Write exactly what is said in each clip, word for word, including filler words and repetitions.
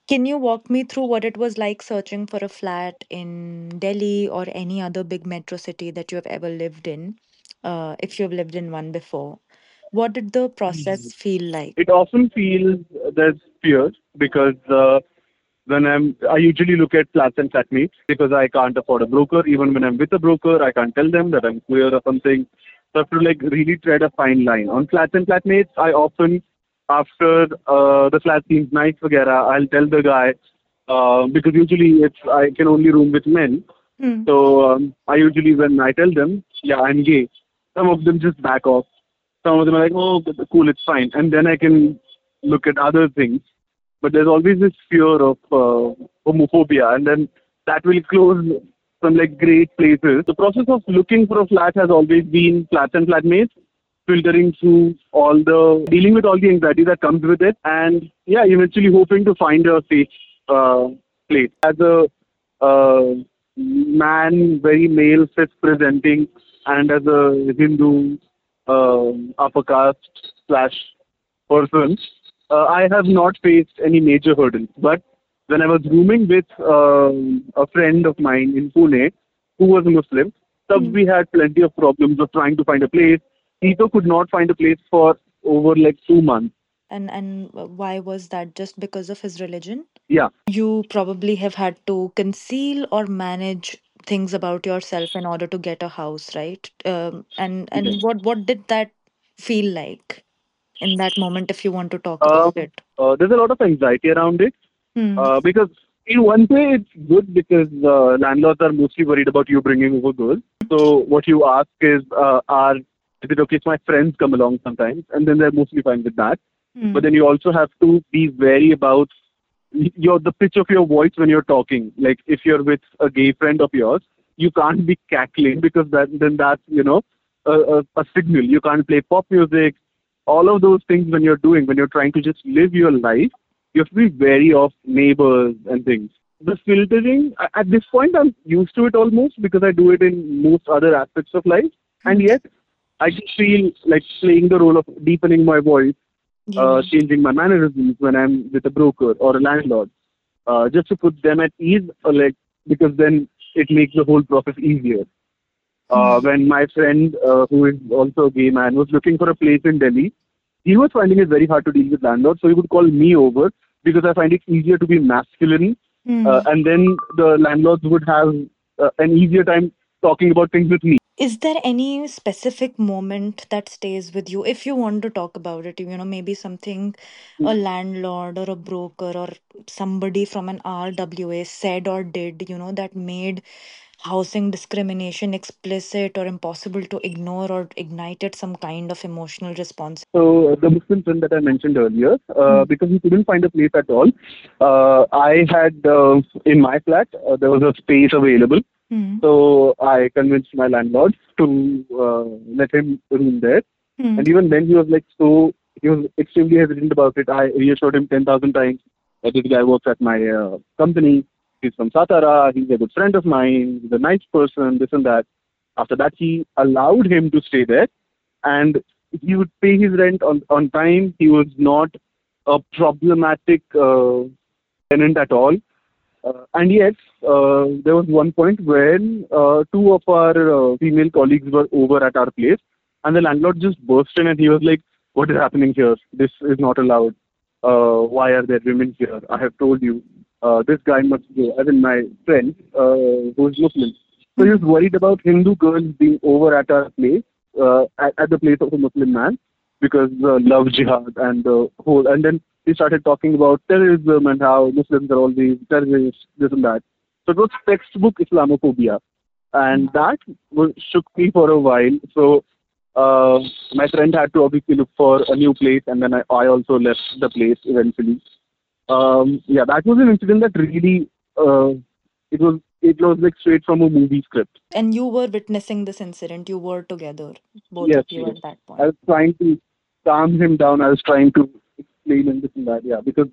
Can you walk me through what it was like searching for a flat in Delhi or any other big metro city that you have ever lived in, uh, if you've lived in one before? What did the process feel like? It often feels there's fear because uh, when I'm, I usually look at flats and flatmates because I can't afford a broker. Even when I'm with a broker, I can't tell them that I'm queer or something. So I have to like really tread a fine line. On flats and flatmates, I often, after uh, the flat seems nice, vagera, I'll tell the guy uh, because usually it's I can only room with men. Hmm. So um, I usually when I tell them, yeah, I'm gay, some of them just back off. Some of them are like, oh, cool, it's fine, and then I can look at other things. But there's always this fear of uh, homophobia, and then that will close some like great places. The process of looking for a flat has always been flats and flatmates, filtering through all the dealing with all the anxiety that comes with it, and yeah, eventually hoping to find a safe uh, place. As a uh, man, very male, cis presenting, and as a Hindu um upper caste slash person, uh, I have not faced any major hurdles. But when I was rooming with um a friend of mine in Pune who was a Muslim, so Hmm. we had plenty of problems of trying to find a place. Tito could not find a place for over like two months. And and why was that? Just because of his religion? Yeah. You probably have had to conceal or manage things about yourself in order to get a house, right? Um, and and what what did that feel like in that moment, if you want to talk about Um, it? uh, there's a lot of anxiety around it Hmm. uh, because in one way it's good because uh, landlords are mostly worried about you bringing over goods. So what you ask is, uh, are is it okay if my friends come along sometimes, and then they're mostly fine with that. But Hmm. then you also have to be wary about your the pitch of your voice when you're talking. Like if you're with a gay friend of yours, you can't be cackling because that then that's you know a, a, a signal. You can't play pop music. All of those things when you're doing when you're trying to just live your life, you have to be wary of neighbors and things. The filtering a- at this point I'm used to it almost because I do it in most other aspects of life, and Hmm. yet I just feel like playing the role of deepening my voice, uh, Yeah. changing my mannerisms when I'm with a broker or a landlord, uh, just to put them at ease, or like because then it makes the whole process easier. Uh, Hmm. when my friend, uh, who is also a gay man, was looking for a place in Delhi, he was finding it very hard to deal with landlords, so he would call me over because I find it easier to be masculine, uh, Hmm. and then the landlords would have uh, an easier time talking about things with me. Is there any specific moment that stays with you if you want to talk about it? You know, maybe something a landlord or a broker or somebody from an R W A said or did, you know, that made housing discrimination explicit or impossible to ignore or ignited some kind of emotional response? So uh, the Muslim friend that I mentioned earlier, uh, Hmm. because he couldn't find a place at all, uh, I had uh, in my flat uh, there was a space available. Hmm. So I convinced my landlord to uh, let him room there. Hmm. And even then, he was like so he was extremely hesitant about it. I reassured him ten thousand times that this guy works at my uh, company. He's from Satara. He's a good friend of mine. He's a nice person. This and that. After that, he allowed him to stay there, and he would pay his rent on on time. He was not a problematic uh, tenant at all. Uh, and yet, uh, there was one point when uh, two of our uh, female colleagues were over at our place, and the landlord just burst in and he was like, "What is happening here? This is not allowed. Uh, why are there women here? I have told you. Uh, this guy must go." As in my friend, uh, who is Muslim. So he was Hmm. worried about Hindu girls being over at our place, uh, at, at the place of a Muslim man, because uh, love jihad and the whole. And then he started talking about terrorism and how Muslims are always terrorists, this and that. So it was textbook Islamophobia, and that was, shook me for a while. So uh, my friend had to obviously look for a new place, and then I, I also left the place eventually. Um, yeah, that was an incident that really uh, it was it was like straight from a movie script. And you were witnessing this incident. You were together, both of Yes, you yes. at that I point. was trying to calm him down. I was trying to explain and this and that. Yeah, because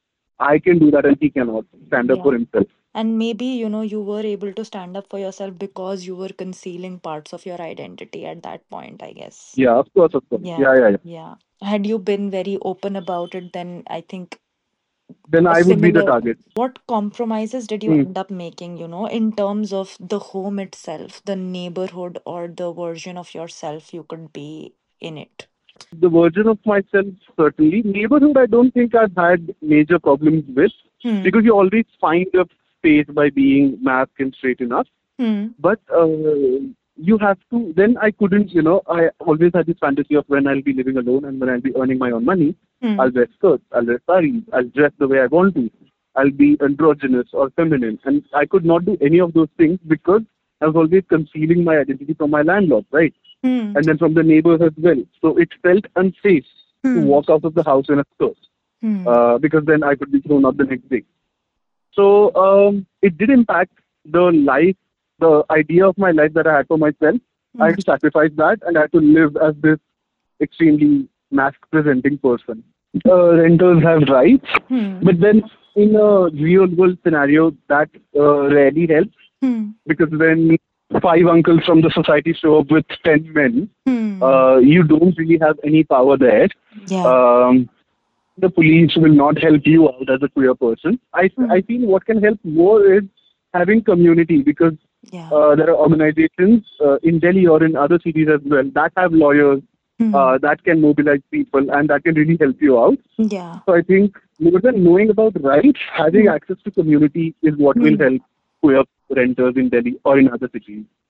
I can do that and he cannot stand up Yeah. for himself. And maybe, you know, you were able to stand up for yourself because you were concealing parts of your identity at that point, I guess. Yeah, of course, of course. Yeah. Yeah, yeah, yeah. Yeah. Had you been very open about it, then I think then A I would be the similar. target. What compromises did you Hmm. end up making, you know, in terms of the home itself, the neighborhood, or the version of yourself you could be in it? The version of myself, certainly. Neighborhood, I don't think I've had major problems with, Hmm. because you always find a space by being masked and straight enough. Hmm. But uh, you have to, then I couldn't, you know, I always had this fantasy of when I'll be living alone and when I'll be earning my own money, Hmm. I'll wear skirts, I'll wear saris, I'll dress the way I want to, I'll be androgynous or feminine. And I could not do any of those things because I was always concealing my identity from my landlord, right? Hmm. And then from the neighbors as well. So it felt unsafe to Hmm. walk out of the house in a skirt, Hmm. uh, because then I could be thrown out the next day. So um, it did impact the life, the idea of my life that I had for myself. I Hmm. had to sacrifice that, and I had to live as this extremely mask presenting person. Uh, renters have rights, Hmm. but then in a real world scenario, that uh, rarely helps, Hmm. because when five uncles from the society show up with ten men, Hmm. uh, you don't really have any power there. Yeah. Um, the police will not help you out as a queer person. I, Hmm. I feel what can help more is having community, because Yeah. uh, there are organizations uh, in Delhi or in other cities as well that have lawyers Hmm. uh, that can mobilize people and that can really help you out. Yeah. So I think more than knowing about rights, having Hmm. access to community is what will Hmm. help queer renters in Delhi or in other cities.